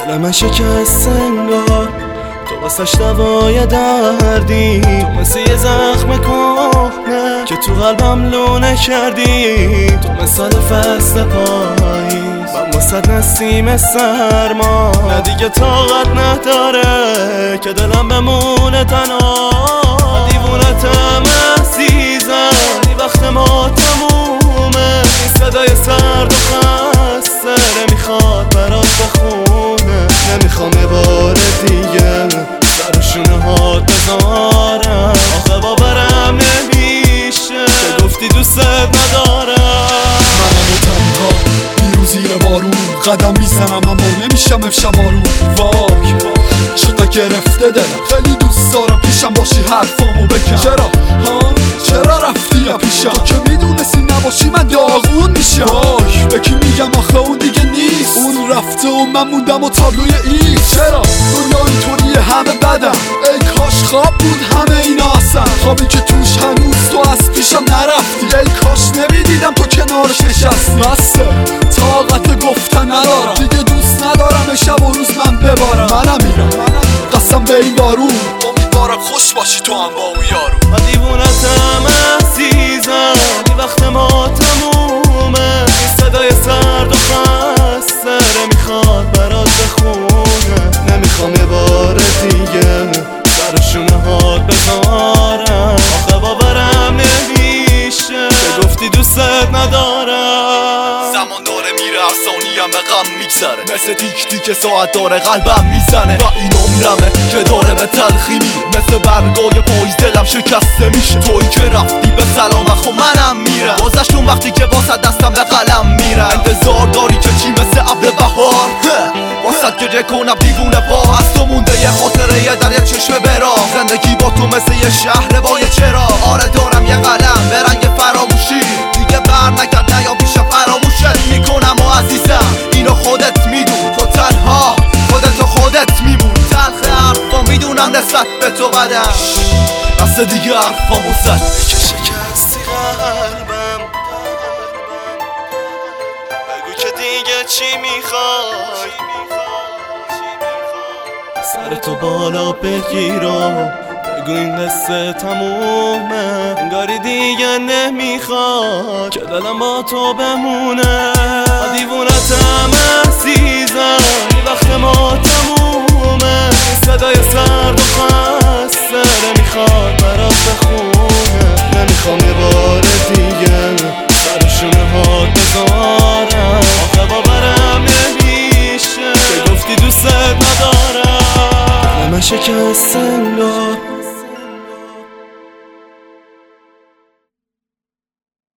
دل من شکست انگار تو واسش دوای دردی، تو مثل یه زخم کهنه که تو قلبم لونه کردی، تو مثال فصل پاییز من واسد نسیم سرما، نه دیگه طاقت نداره که دلم بمونه تنها. دیوونتم عزیزم این وقت ما تمومه، این صدای سرد و خسته نمیخواد برات بخونه، نمیخوام یه بار دیگه سر شونه هات بذارم، آخه باورم نمیشه که گفتی دوست ندارم. منم و تنها بیرون زیر بارون قدم میزنم اما نمیشم امشب آروم. وای چقدر گرفته دلم، خیلی دوست دارم پیشم باشی حرفامو بکن. چرا رفتی یا پیشم؟ تو که میدونستی نباشی من داغون میشم. وای به کی میگم آخه اون دیگه نیست، اون رفته و من موندم و تابلوی ایست. چرا دنیا اینطوریه همه بدم، ای کاش خواب بود همه اینا اصلا، خوابی که توش هنوز تو از پیشم نرفتی، ای کاش نمیدیدم تو کنارش نشستی. بسه طاقت گفتن ندارم دیگه، دوست ندارم شب و روز من ببارم. منم میرم قسم به این بارون، امیدوارم خوش باشی تو هم با اون یارو. من دیوونتم عزیزم این وقت ما تمومه، این صدای سرد و خسته نمیخواد برات بخونه، نمیخوام یه بار دیگه سرشونه هات بذارم، آخه باورم نمیشه که گفتی دوست ندارم. زمان داره میره هر ثانیه‌ام به غم میگذره، مثل تیک تیک ساعت داره قلبم میزنه و اینو میرمه که داره به تلخی میره، مثل برگای پاییز دلم شکسته میشه. تویی که رفتی به سلامت خب منم میرم، گذشت اون وقتی که واسه دستم به قلم میرم. انتظار داری که چی مثل ابر بهار واسه گریه کنم دیوونه پا، از تو مونده یه خاطره یه در یه چشم براق، زندگی با تو مثل یه شهر با یه چراغ. آره دارم یه قلم به رنگ فراموشی، دیگه بر نگرد نیا پیشم فراموشت میکنم و عزیزم اینو خودت میدون، تو تنها خودت میمون. تلخ حرفا میدونم نسبت به تو بدم، بس دیگه حرفامو زد که شکستی قلبم، بگو که دیگه چی میخوای، سر تو بالا بگیر و بگو این قصه تمومه، انگاری دیگه نمیخواد که دلم با تو بمونه. دیوونتم عزیزم این وقت ما تمومه، این صدای سرد و خسته نمیخواد برات بخونه، نمیخوام یه بار دیگه سرشونه هات بذارم، آخه باورم نمیشه که گفتی دوست ندارم. دل من شکست انگار